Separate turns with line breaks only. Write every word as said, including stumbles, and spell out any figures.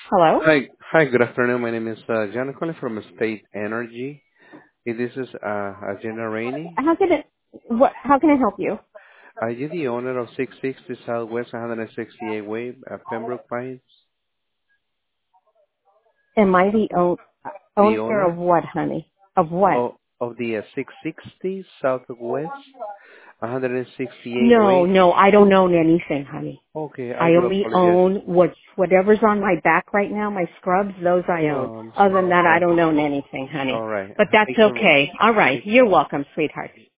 Hello?
Hi. Hi, good afternoon. My name is uh, John calling from State Energy. Eh, This is uh, Agenda Rainey.
How can it, what, how can I help you?
Are you the owner of six sixty Southwest one sixty-eight Way, uh, Pembroke Pines?
Am I the own,
The
owner of
owner
what, honey? Of what?
of, of the uh, six sixty Southwest one sixty-eight
No,
Way?
no, I don't own anything, honey.
Okay, I
I
do
only
apologize.
own what, whatever's on my back right now, my scrubs, those I
Oh,
own.
I'm
Other than
sorry.
that, I
Oh,
don't own anything, honey.
all right.
But that's
Thank you.
okay. All right.
Thank
You're welcome, sweetheart.